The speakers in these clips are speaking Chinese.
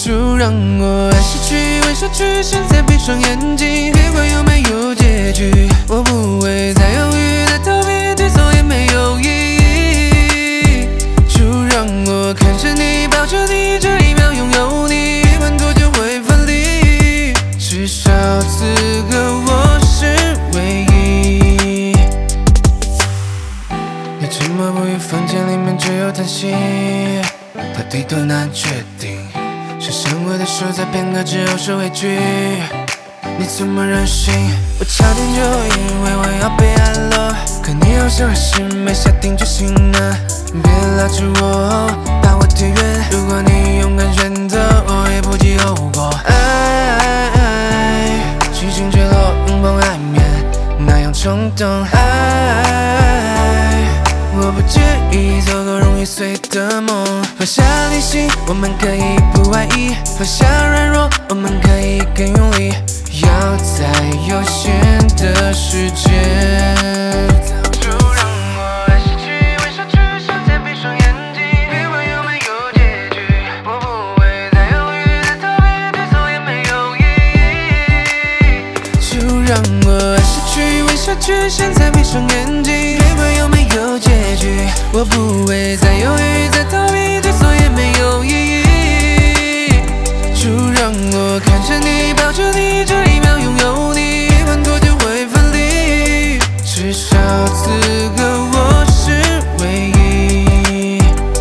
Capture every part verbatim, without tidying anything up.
就让我爱下去，吻下去，现在闭上眼睛，别管有没有结局，我不会再犹豫，再逃避，退缩也没有意义。就让我看着你，抱着你，这一秒拥有你，别管多久会分离，至少此刻我是唯一。你沉默不语，房间里面只有叹息，到底多难决定。想象我的手在片刻之后是畏惧，你怎么忍心？我差点就以为我要被爱了，可你好像还是没下定决心呢。别拉住我，把我推远。如果你勇敢选择，我也不计后果。爱，激情坠落，拥抱爱面，那样冲动。爱，我不介意走个容易碎的梦。放下理性，我们可以不爱意；放下软弱，我们可以更用力。要在有限的时间，就让我爱下去，吻下去，现在闭上眼睛，别管有没有结局，我不会再犹豫，再逃避，退缩也没有意义。就让我爱下去，吻下去，现在闭上眼睛，别管有没有结局，我不会再犹豫，再逃避，退缩也没有意义。就让我看着你，抱着你，这一秒拥有你，别管多久会分离，至少此刻我是唯一。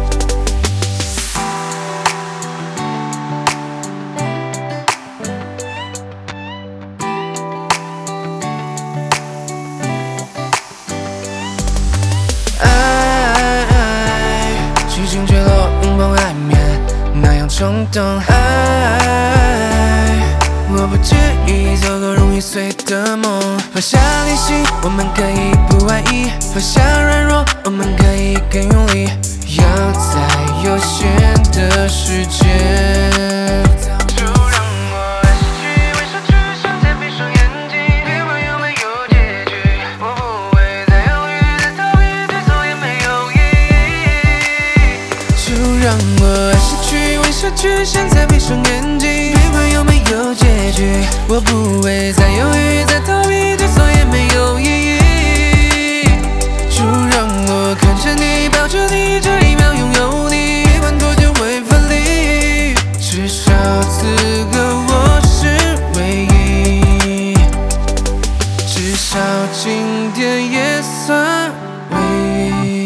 爱，激情坠落，拥抱爱面，那样冲动。爱，我不介意走个容易碎的梦。放下理性，我们可以不爱意；放下软弱，我们可以更用力。要在有限的时间，就让我爱下去，吻下去，现在闭上眼睛，别管有没有结局，我不会再犹豫，再逃避，退缩也没有意义。就让我爱下去，吻下去，现在闭上眼睛，别管有没有结局，我不会再犹豫，再逃避，退缩也没有意义。就让我看着你，抱着你，这一秒拥有你，别管多久会分离，至少此刻我是唯一，至少今天也算唯一。